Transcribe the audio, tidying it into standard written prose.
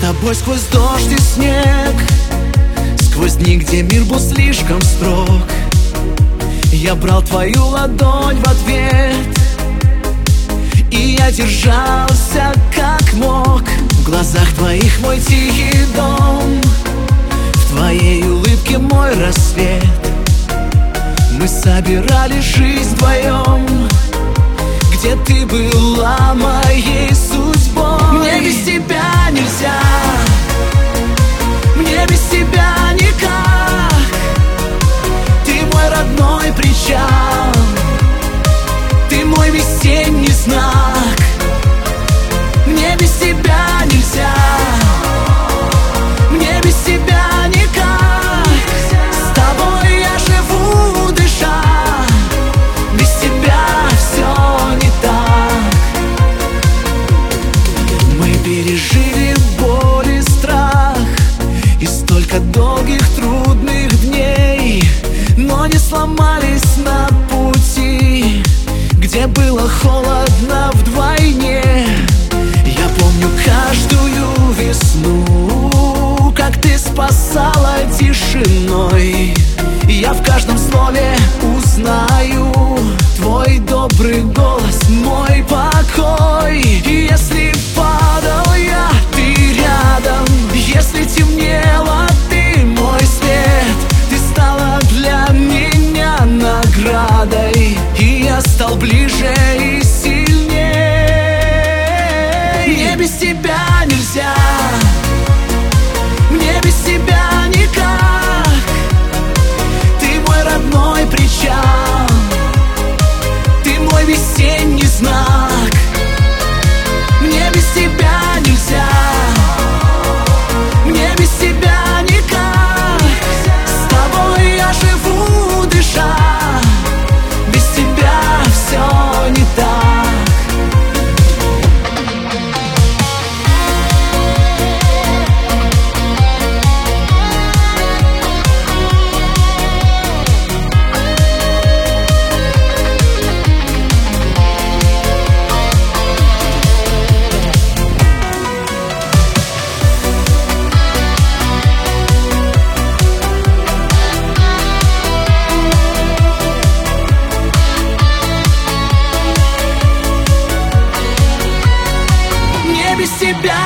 тобой сквозь дождь и снег, сквозь дни, где мир был слишком строг. Я брал твою ладонь в ответ, и я держался как мог. В глазах твоих мой тихий дом, в твоей улыбке мой рассвет. Мы собирали жизнь вдвоем, где ты была моей судьбой. Мне без тебя нельзя, мне без тебя никак. Ты мой родной причал, ты мой весенний знак. Мне без тебя нельзя, мне без тебя никак. С тобой я живу, дыша, без тебя все не так. Мы пережили боль и страх, и столько долгих трудных дней, но не сломались на пути, где было холодно вдвойне. Я помню каждую весну, как ты спасала тишиной. Я в каждом слове узнаю твой добрый голос, мой покой. И если падал я, ты рядом, если темнело, ты мой свет. Ты стала для меня наградой, и я стал ближе и сильнее. Мне без тебя нельзя, мне без тебя никак. Ты мой родной причал, ты мой весенний знак. Мне без тебя нельзя, мне без тебя никак. С тобой я живу, дыша, без тебя все не так. Без тебя